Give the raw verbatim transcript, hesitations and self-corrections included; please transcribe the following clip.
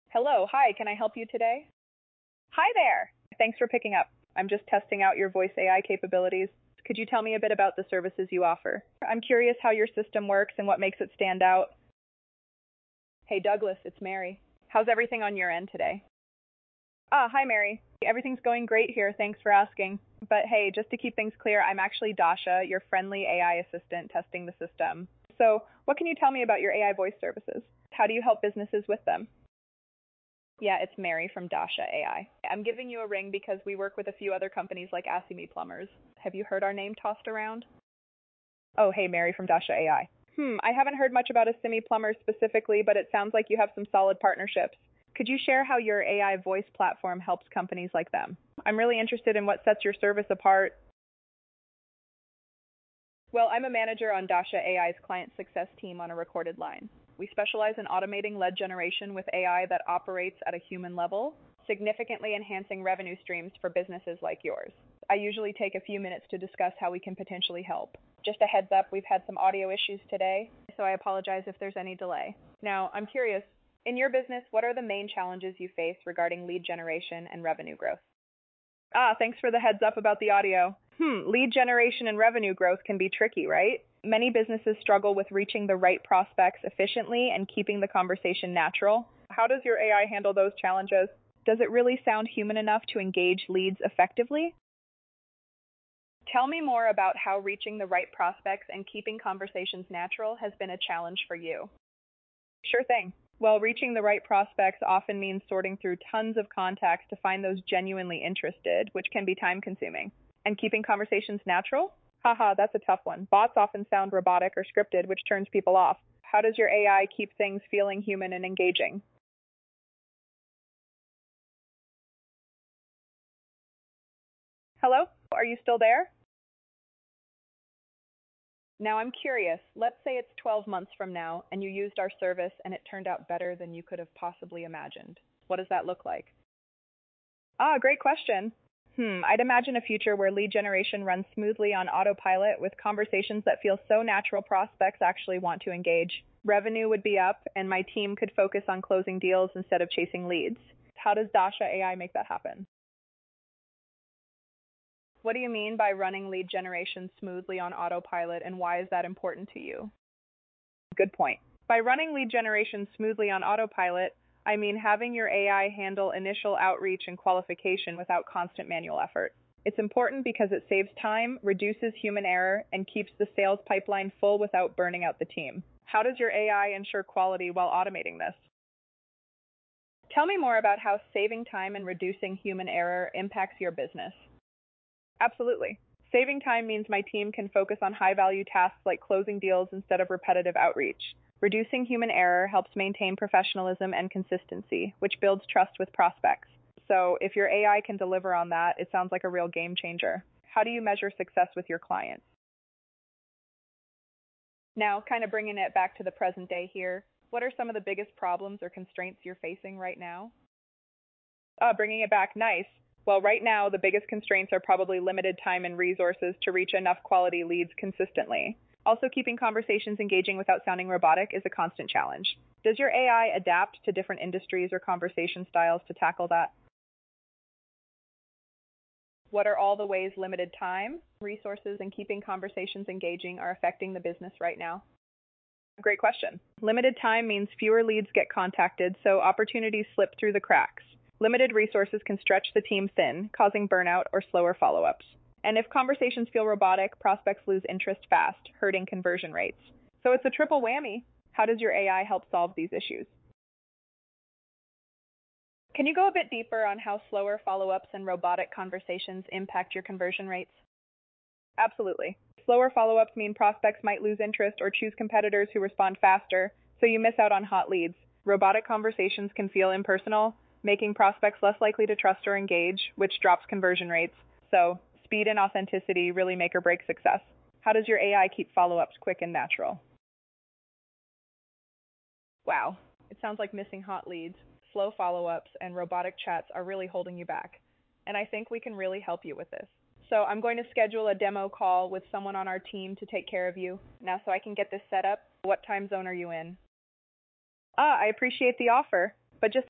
Hello, hi, can I help you today? Hi there. Thanks for picking up. I'm just testing out your voice A I capabilities. Could you tell me a bit about the services you offer? I'm curious how your system works and what makes it stand out. Hey, Douglas, it's Mary. How's everything on your end today? Ah, hi, Mary. Everything's going great here. Thanks for asking. But hey, just to keep things clear, I'm actually Dasha, your friendly A I assistant testing the system. So, what can you tell me about your A I voice services? How do you help businesses with them? Yeah, it's Mary from Dasha A I. I'm giving you a ring because we work with a few other companies like Asimi Plumbers. Have you heard our name tossed around? Oh, hey, Mary from Dasha A I. Hmm, I haven't heard much about Asimi Plumbers specifically, but it sounds like you have some solid partnerships. Could you share how your A I voice platform helps companies like them? I'm really interested in what sets your service apart. Well, I'm a manager on Dasha A I's client success team on a recorded line. We specialize in automating lead generation with A I that operates at a human level, significantly enhancing revenue streams for businesses like yours. I usually take a few minutes to discuss how we can potentially help. Just a heads up, we've had some audio issues today, so I apologize if there's any delay. Now, I'm curious, in your business, what are the main challenges you face regarding lead generation and revenue growth? Ah, thanks for the heads up about the audio. Hmm, lead generation and revenue growth can be tricky, right? Many businesses struggle with reaching the right prospects efficiently and keeping the conversation natural. How does your A I handle those challenges? Does it really sound human enough to engage leads effectively? Tell me more about how reaching the right prospects and keeping conversations natural has been a challenge for you. Sure thing. Well, reaching the right prospects often means sorting through tons of contacts to find those genuinely interested, which can be time consuming. And keeping conversations natural? Haha, that's a tough one. Bots often sound robotic or scripted, which turns people off. How does your A I keep things feeling human and engaging? Hello? Are you still there? Now I'm curious. Let's say it's twelve months from now and you used our service and it turned out better than you could have possibly imagined. What does that look like? Ah, great question. Hmm, I'd imagine a future where lead generation runs smoothly on autopilot with conversations that feel so natural prospects actually want to engage. Revenue would be up, and my team could focus on closing deals instead of chasing leads. How does Dasha A I make that happen? What do you mean by running lead generation smoothly on autopilot, and why is that important to you? Good point. By running lead generation smoothly on autopilot, I mean having your A I handle initial outreach and qualification without constant manual effort. It's important because it saves time, reduces human error, and keeps the sales pipeline full without burning out the team. How does your A I ensure quality while automating this? Tell me more about how saving time and reducing human error impacts your business. Absolutely. Saving time means my team can focus on high-value tasks like closing deals instead of repetitive outreach. Reducing human error helps maintain professionalism and consistency, which builds trust with prospects. So, if your A I can deliver on that, it sounds like a real game changer. How do you measure success with your clients? Now, kind of bringing it back to the present day here, what are some of the biggest problems or constraints you're facing right now? Uh, bringing it back, nice. Well, right now, the biggest constraints are probably limited time and resources to reach enough quality leads consistently. Also, keeping conversations engaging without sounding robotic is a constant challenge. Does your A I adapt to different industries or conversation styles to tackle that? What are all the ways limited time, resources, and keeping conversations engaging are affecting the business right now? Great question. Limited time means fewer leads get contacted, so opportunities slip through the cracks. Limited resources can stretch the team thin, causing burnout or slower follow-ups. And if conversations feel robotic, prospects lose interest fast, hurting conversion rates. So it's a triple whammy. How does your A I help solve these issues? Can you go a bit deeper on how slower follow-ups and robotic conversations impact your conversion rates? Absolutely. Slower follow-ups mean prospects might lose interest or choose competitors who respond faster, so you miss out on hot leads. Robotic conversations can feel impersonal, making prospects less likely to trust or engage, which drops conversion rates. So, speed and authenticity really make or break success. How does your A I keep follow-ups quick and natural? Wow, it sounds like missing hot leads, slow follow-ups, and robotic chats are really holding you back. And I think we can really help you with this. So I'm going to schedule a demo call with someone on our team to take care of you. Now, so I can get this set up, what time zone are you in? Ah, I appreciate the offer, but just